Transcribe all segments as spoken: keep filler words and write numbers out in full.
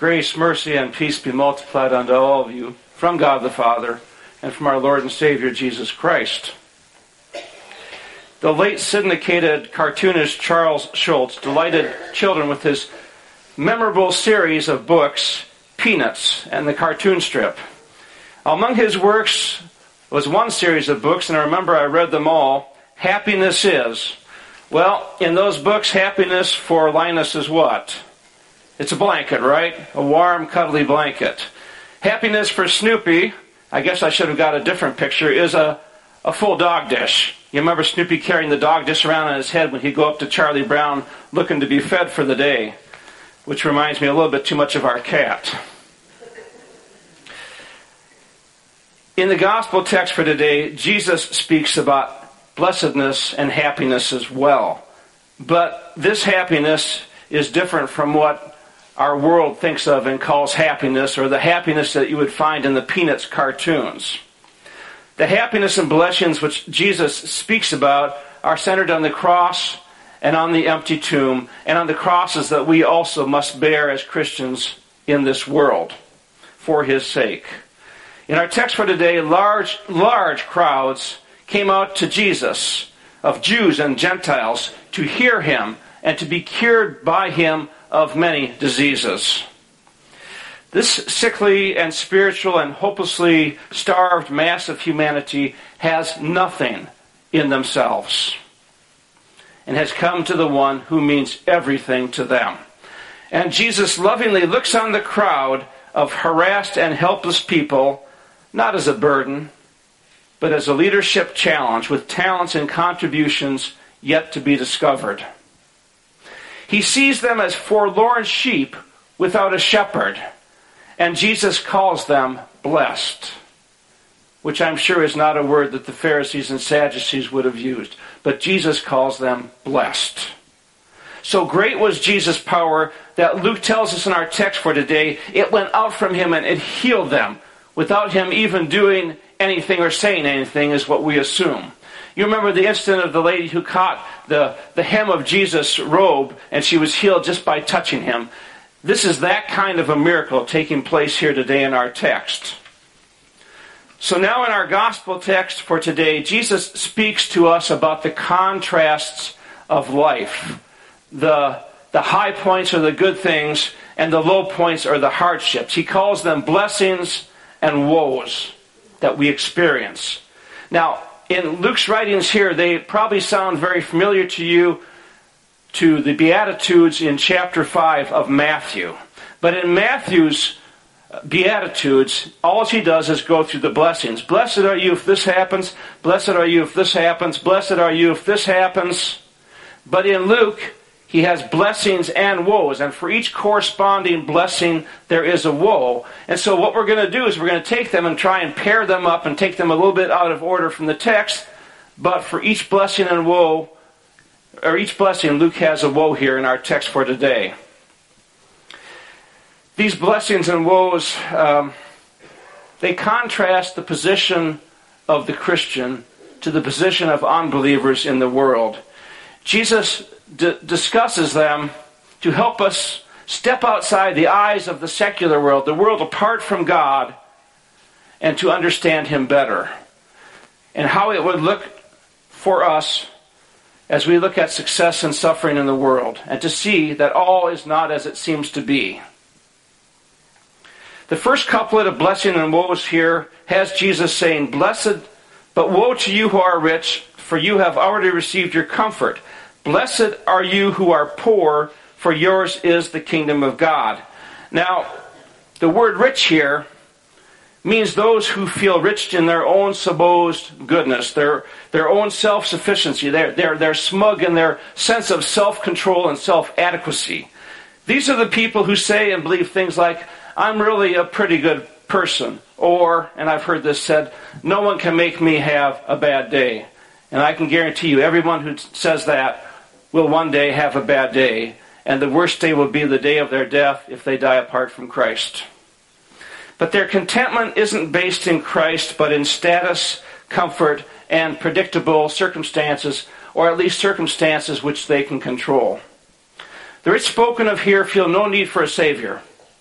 Grace, mercy, and peace be multiplied unto all of you from God the Father and from our Lord and Savior Jesus Christ. The late syndicated cartoonist Charles Schulz delighted children with his memorable series of books, Peanuts and the Cartoon Strip. Among his works was one series of books, and I remember I read them all, Happiness Is. Well, in those books, happiness for Linus is what? It's a blanket, right? A warm, cuddly blanket. Happiness for Snoopy, I guess I should have got a different picture, is a, a full dog dish. You remember Snoopy carrying the dog dish around on his head when he'd go up to Charlie Brown looking to be fed for the day, which reminds me a little bit too much of our cat. In the gospel text for today, Jesus speaks about blessedness and happiness as well. But this happiness is different from what our world thinks of and calls happiness, or the happiness that you would find in the Peanuts cartoons. The happiness and blessings which Jesus speaks about are centered on the cross and on the empty tomb, and on the crosses that we also must bear as Christians in this world for His sake. In our text for today, large, large crowds came out to Jesus, of Jews and Gentiles, to hear Him and to be cured by Him of many diseases. This sickly and spiritual and hopelessly starved mass of humanity has nothing in themselves and has come to the one who means everything to them. And Jesus lovingly looks on the crowd of harassed and helpless people, not as a burden, but as a leadership challenge with talents and contributions yet to be discovered. He sees them as forlorn sheep without a shepherd, and Jesus calls them blessed, which I'm sure is not a word that the Pharisees and Sadducees would have used, but Jesus calls them blessed. So great was Jesus' power that Luke tells us in our text for today, it went out from Him and it healed them without Him even doing anything or saying anything, is what we assume. You remember the incident of the lady who caught the, the hem of Jesus' robe and she was healed just by touching Him. This is that kind of a miracle taking place here today in our text. So now in our gospel text for today, Jesus speaks to us about the contrasts of life. The, the high points are the good things and the low points are the hardships. He calls them blessings and woes that we experience. Now, in Luke's writings here, they probably sound very familiar to you, to the Beatitudes in chapter five of Matthew. But in Matthew's Beatitudes, all he does is go through the blessings. Blessed are you if this happens. Blessed are you if this happens. Blessed are you if this happens. But in Luke, he has blessings and woes. And for each corresponding blessing, there is a woe. And so what we're going to do is we're going to take them and try and pair them up and take them a little bit out of order from the text. But for each blessing and woe, or each blessing, Luke has a woe here in our text for today. These blessings and woes, um, they contrast the position of the Christian to the position of unbelievers in the world. Jesus d- discusses them to help us step outside the eyes of the secular world, the world apart from God, and to understand Him better. And how it would look for us as we look at success and suffering in the world, and to see that all is not as it seems to be. The first couplet of blessing and woes here has Jesus saying, "Blessed, but woe to you who are rich, for you have already received your comfort. Blessed are you who are poor, for yours is the kingdom of God." Now, the word rich here means those who feel rich in their own supposed goodness, their, their own self-sufficiency. They're, they're, they're smug in their sense of self-control and self-adequacy. These are the people who say and believe things like, "I'm really a pretty good person," or, and I've heard this said, "No one can make me have a bad day." And I can guarantee you, everyone who says that will one day have a bad day, and the worst day will be the day of their death if they die apart from Christ. But their contentment isn't based in Christ, but in status, comfort, and predictable circumstances, or at least circumstances which they can control. The rich spoken of here feel no need for a Savior.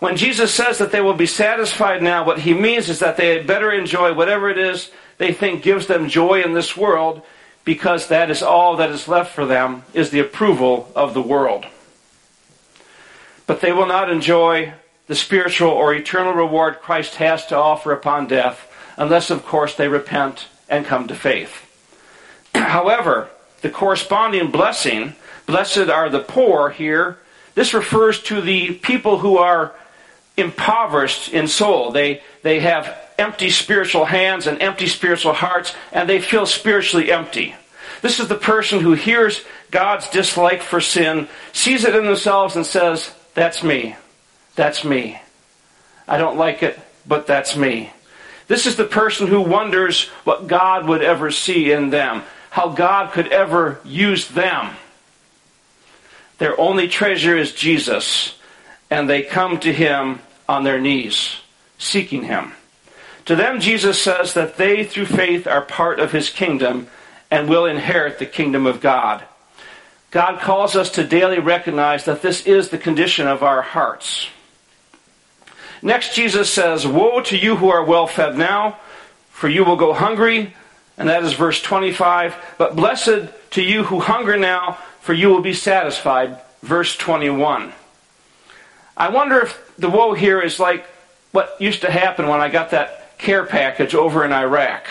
When Jesus says that they will be satisfied now, what he means is that they had better enjoy whatever it is they think gives them joy in this world, because that is all that is left for them, is the approval of the world. But they will not enjoy the spiritual or eternal reward Christ has to offer upon death, unless, of course, they repent and come to faith. However, the corresponding blessing, blessed are the poor here, this refers to the people who are impoverished in soul. They, they have empty spiritual hands and empty spiritual hearts, and they feel spiritually empty. This is the person who hears God's dislike for sin, sees it in themselves, and says, that's me. That's me. I don't like it, but that's me. This is the person who wonders what God would ever see in them, how God could ever use them. Their only treasure is Jesus, and they come to him on their knees, seeking him. To them, Jesus says that they, through faith, are part of his kingdom and will inherit the kingdom of God. God calls us to daily recognize that this is the condition of our hearts. Next, Jesus says, woe to you who are well fed now, for you will go hungry. And that is verse twenty-five. But blessed to you who hunger now, for you will be satisfied. Verse twenty-one. I wonder if the woe here is like what used to happen when I got that care package over in Iraq.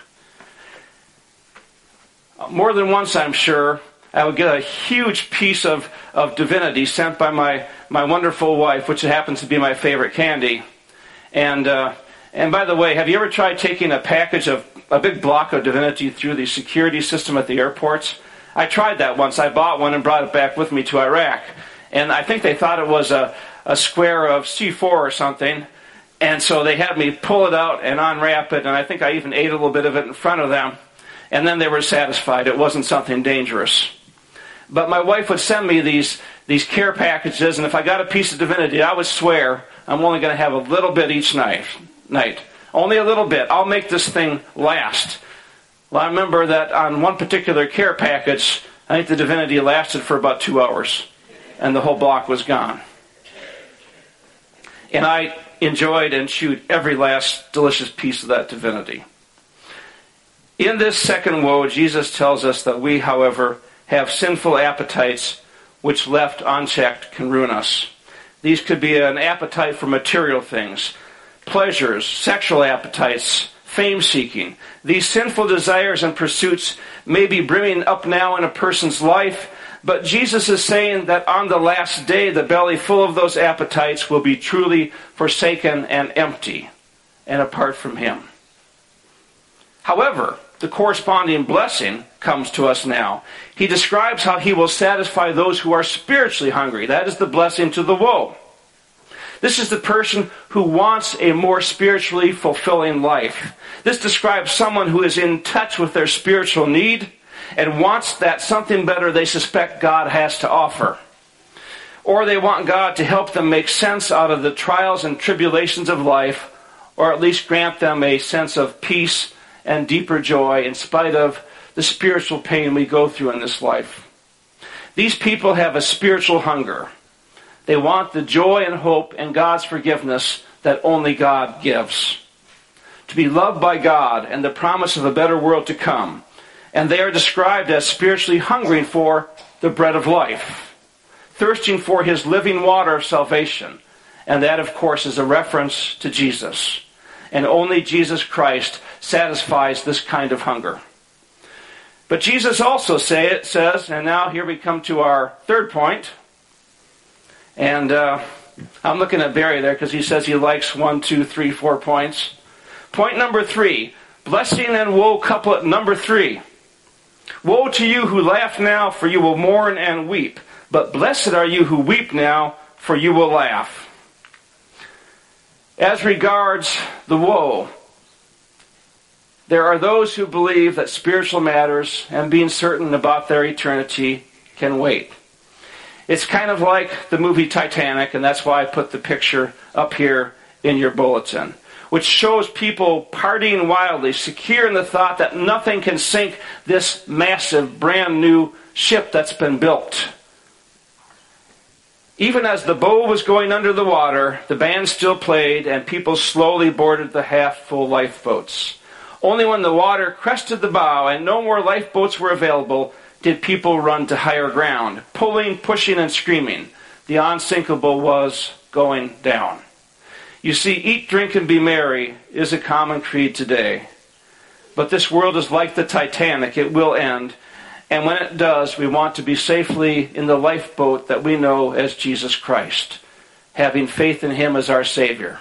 More than once, I'm sure, I would get a huge piece of, of divinity sent by my, my wonderful wife, which happens to be my favorite candy. And uh, and by the way, have you ever tried taking a package of a big block of divinity through the security system at the airports? I tried that once. I bought one and brought it back with me to Iraq. And I think they thought it was a, a square of C four or something. And so they had me pull it out and unwrap it. And I think I even ate a little bit of it in front of them. And then they were satisfied. It wasn't something dangerous. But my wife would send me these, these care packages. And if I got a piece of divinity, I would swear I'm only going to have a little bit each night. night. Only a little bit. I'll make this thing last. Well, I remember that on one particular care package, I think the divinity lasted for about two hours. And the whole block was gone. And I enjoyed and chewed every last delicious piece of that divinity. In this second woe, Jesus tells us that we, however, have sinful appetites which left unchecked can ruin us. These could be an appetite for material things, pleasures, sexual appetites, fame-seeking. These sinful desires and pursuits may be brimming up now in a person's life, but Jesus is saying that on the last day, the belly full of those appetites will be truly forsaken and empty and apart from him. However, the corresponding blessing comes to us now. He describes how he will satisfy those who are spiritually hungry. That is the blessing to the woe. This is the person who wants a more spiritually fulfilling life. This describes someone who is in touch with their spiritual need and wants that something better they suspect God has to offer. Or they want God to help them make sense out of the trials and tribulations of life, or at least grant them a sense of peace and deeper joy in spite of the spiritual pain we go through in this life. These people have a spiritual hunger. They want the joy and hope and God's forgiveness that only God gives. To be loved by God and the promise of a better world to come. And they are described as spiritually hungering for the bread of life, thirsting for his living water of salvation. And that, of course, is a reference to Jesus. And only Jesus Christ satisfies this kind of hunger. But Jesus also say it, says, and now here we come to our third point. And uh, I'm looking at Barry there because he says he likes one, two, three, four points. Point number three, blessing and woe couplet number three. Woe to you who laugh now, for you will mourn and weep. But blessed are you who weep now, for you will laugh. As regards the woe, there are those who believe that spiritual matters and being certain about their eternity can wait. It's kind of like the movie Titanic, and that's why I put the picture up here in your bulletin, which shows people partying wildly, secure in the thought that nothing can sink this massive, brand new ship that's been built. Even as the boat was going under the water, the band still played, and people slowly boarded the half-full lifeboats. Only when the water crested the bow and no more lifeboats were available did people run to higher ground, pulling, pushing, and screaming. The unsinkable was going down. You see, eat, drink, and be merry is a common creed today. But this world is like the Titanic. It will end. And when it does, we want to be safely in the lifeboat that we know as Jesus Christ, having faith in Him as our Savior.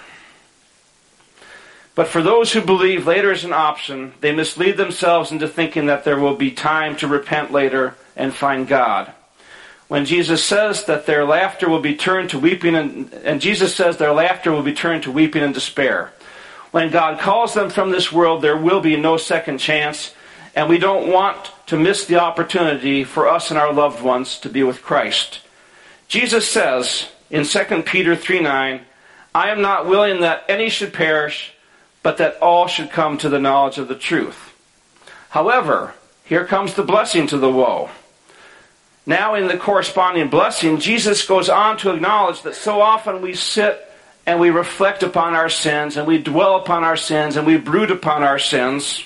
But for those who believe later is an option, they mislead themselves into thinking that there will be time to repent later and find God. When Jesus says that their laughter will be turned to weeping, and, and Jesus says their laughter will be turned to weeping and despair. When God calls them from this world, there will be no second chance, and we don't want to miss the opportunity for us and our loved ones to be with Christ. Jesus says in Second Peter three nine, I am not willing that any should perish, but that all should come to the knowledge of the truth. However, here comes the blessing to the woe. Now in the corresponding blessing, Jesus goes on to acknowledge that so often we sit and we reflect upon our sins, and we dwell upon our sins, and we brood upon our sins.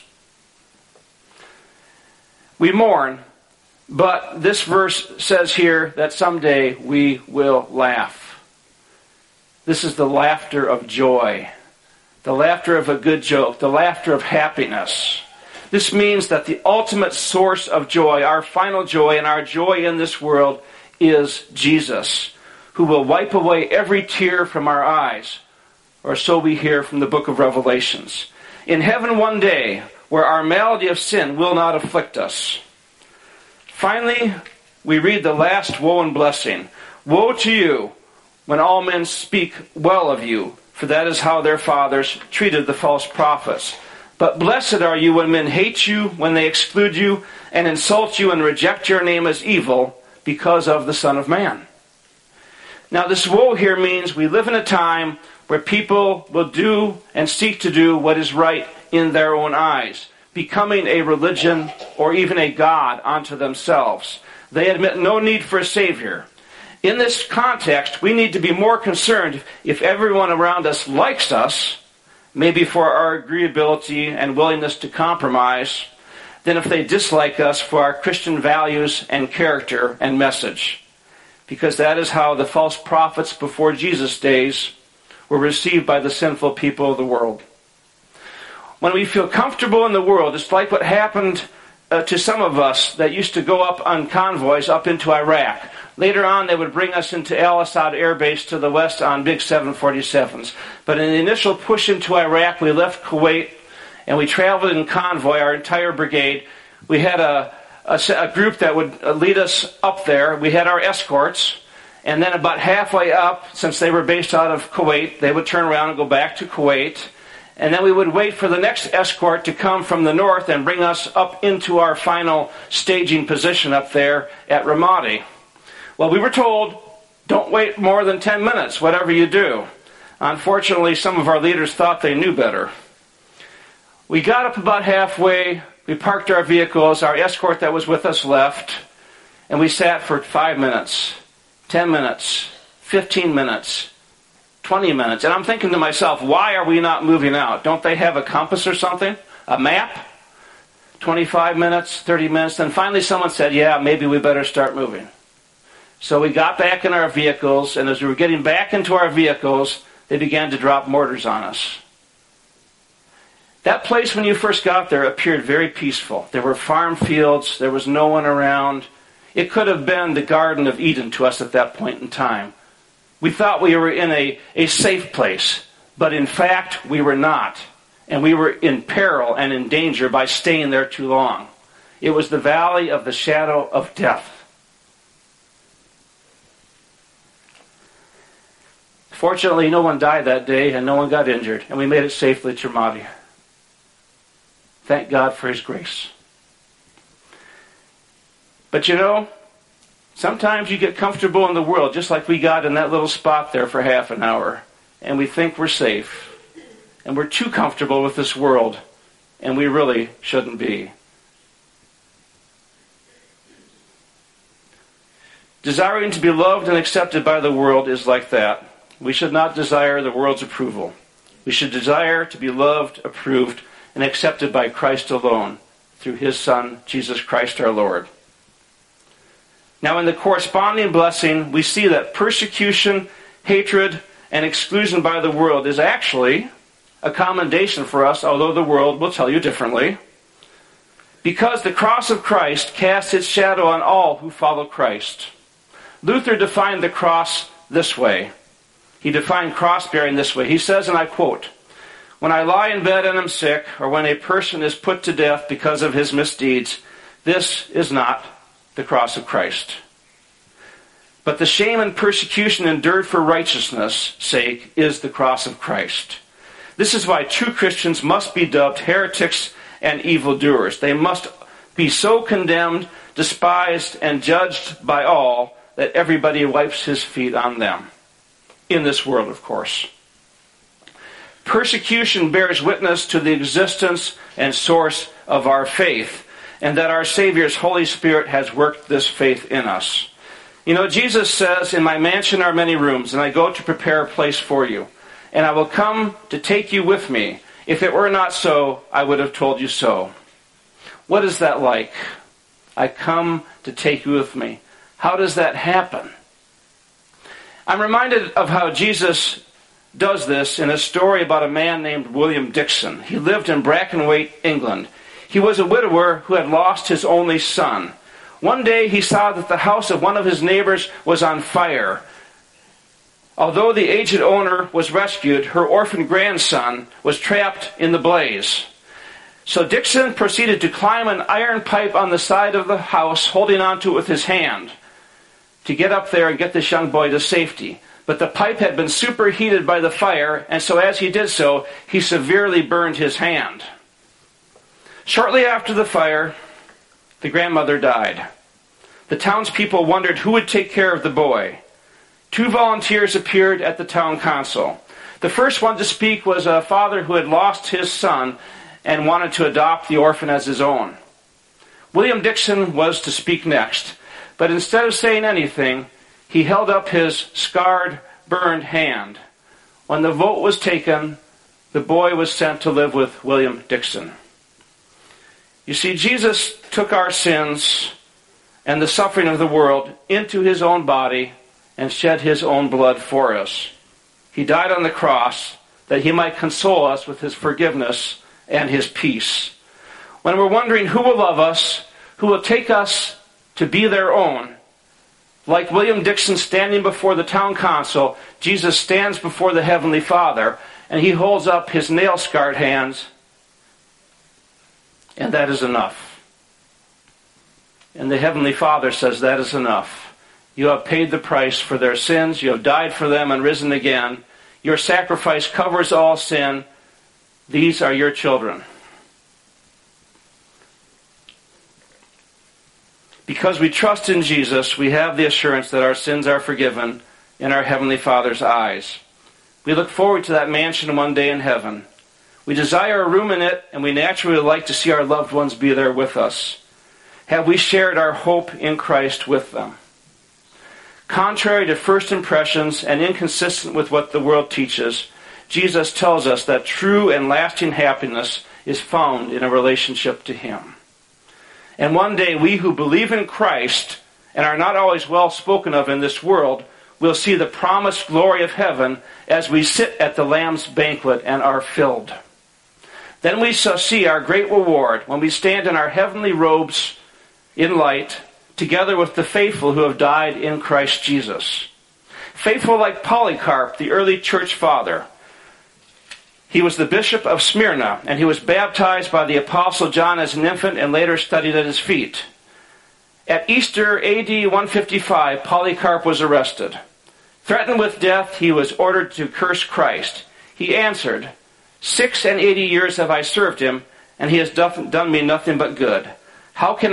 We mourn, but this verse says here that someday we will laugh. This is the laughter of joy, the laughter of a good joke, the laughter of happiness. This means that the ultimate source of joy, our final joy and our joy in this world, is Jesus, who will wipe away every tear from our eyes, or so we hear from the book of Revelations. In heaven one day, where our malady of sin will not afflict us. Finally, we read the last woe and blessing. Woe to you when all men speak well of you, for that is how their fathers treated the false prophets. But blessed are you when men hate you, when they exclude you, and insult you and reject your name as evil because of the Son of Man. Now this woe here means we live in a time where people will do and seek to do what is right in their own eyes, becoming a religion or even a god unto themselves. They admit no need for a Savior. In this context, we need to be more concerned if everyone around us likes us, maybe for our agreeability and willingness to compromise, than if they dislike us for our Christian values and character and message. Because that is how the false prophets before Jesus' days were received by the sinful people of the world. When we feel comfortable in the world, it's like what happened uh, to some of us that used to go up on convoys up into Iraq. Later on, they would bring us into Al Asad Air Base to the west on big seven forty-sevens. But in the initial push into Iraq, we left Kuwait and we traveled in convoy, our entire brigade. We had a, a, a group that would lead us up there. We had our escorts. And then about halfway up, since they were based out of Kuwait, they would turn around and go back to Kuwait. And then we would wait for the next escort to come from the north and bring us up into our final staging position up there at Ramadi. Well, we were told, don't wait more than ten minutes, whatever you do. Unfortunately, some of our leaders thought they knew better. We got up about halfway, we parked our vehicles, our escort that was with us left, and we sat for five minutes, ten minutes, fifteen minutes, twenty minutes. And I'm thinking to myself, why are we not moving out? Don't they have a compass or something? A map? twenty-five minutes, thirty minutes. Then finally someone said, yeah, maybe we better start moving. So we got back in our vehicles, and as we were getting back into our vehicles, they began to drop mortars on us. That place, when you first got there, appeared very peaceful. There were farm fields. There was no one around. It could have been the Garden of Eden to us at that point in time. We thought we were in a, a safe place, but in fact, we were not. And we were in peril and in danger by staying there too long. It was the valley of the shadow of death. Fortunately, no one died that day and no one got injured, and we made it safely to Ramadi. Thank God for His grace. But you know, sometimes you get comfortable in the world, just like we got in that little spot there for half an hour, and we think we're safe. And we're too comfortable with this world, and we really shouldn't be. Desiring to be loved and accepted by the world is like that. We should not desire the world's approval. We should desire to be loved, approved, and accepted by Christ alone, through his Son, Jesus Christ our Lord. Now, in the corresponding blessing, we see that persecution, hatred, and exclusion by the world is actually a commendation for us, although the world will tell you differently. Because the cross of Christ casts its shadow on all who follow Christ. Luther defined the cross this way. He defined cross-bearing this way. He says, and I quote, "When I lie in bed and am sick, or when a person is put to death because of his misdeeds, this is not the cross of Christ. But the shame and persecution endured for righteousness' sake is the cross of Christ. This is why true Christians must be dubbed heretics and evildoers. They must be so condemned, despised, and judged by all that everybody wipes his feet on them." In this world, of course. Persecution bears witness to the existence and source of our faith, and that our Savior's Holy Spirit has worked this faith in us. You know, Jesus says, "In my mansion are many rooms, and I go to prepare a place for you. And I will come to take you with me. If it were not so, I would have told you so." What is that like? I come to take you with me. How does that happen? I'm reminded of how Jesus does this in a story about a man named William Dixon. He lived in Brackenwaite, England. He was a widower who had lost his only son. One day he saw that the house of one of his neighbors was on fire. Although the aged owner was rescued, her orphan grandson was trapped in the blaze. So Dixon proceeded to climb an iron pipe on the side of the house, holding onto it with his hand, to get up there and get this young boy to safety. But the pipe had been superheated by the fire, and so as he did so, he severely burned his hand. Shortly after the fire, the grandmother died. The townspeople wondered who would take care of the boy. Two volunteers appeared at the town council. The first one to speak was a father who had lost his son and wanted to adopt the orphan as his own. William Dixon was to speak next, but instead of saying anything, he held up his scarred, burned hand. When the vote was taken, the boy was sent to live with William Dixon. You see, Jesus took our sins and the suffering of the world into his own body and shed his own blood for us. He died on the cross that he might console us with his forgiveness and his peace. When we're wondering who will love us, who will take us to be their own, like William Dixon standing before the town council, Jesus stands before the Heavenly Father, and he holds up his nail-scarred hands, and that is enough. And the Heavenly Father says, that is enough. You have paid the price for their sins. You have died for them and risen again. Your sacrifice covers all sin. These are your children. Because we trust in Jesus, we have the assurance that our sins are forgiven in our Heavenly Father's eyes. We look forward to that mansion one day in heaven. We desire a room in it, and we naturally like to see our loved ones be there with us. Have we shared our hope in Christ with them? Contrary to first impressions and inconsistent with what the world teaches, Jesus tells us that true and lasting happiness is found in a relationship to him. And one day we who believe in Christ and are not always well spoken of in this world will see the promised glory of heaven as we sit at the Lamb's banquet and are filled. Then we shall see our great reward when we stand in our heavenly robes in light, together with the faithful who have died in Christ Jesus. Faithful like Polycarp, the early church father. He was the bishop of Smyrna, and he was baptized by the apostle John as an infant and later studied at his feet. At Easter A D one fifty-five, Polycarp was arrested. Threatened with death, he was ordered to curse Christ. He answered, "Six and eighty years have I served him, and he has done me nothing but good. How can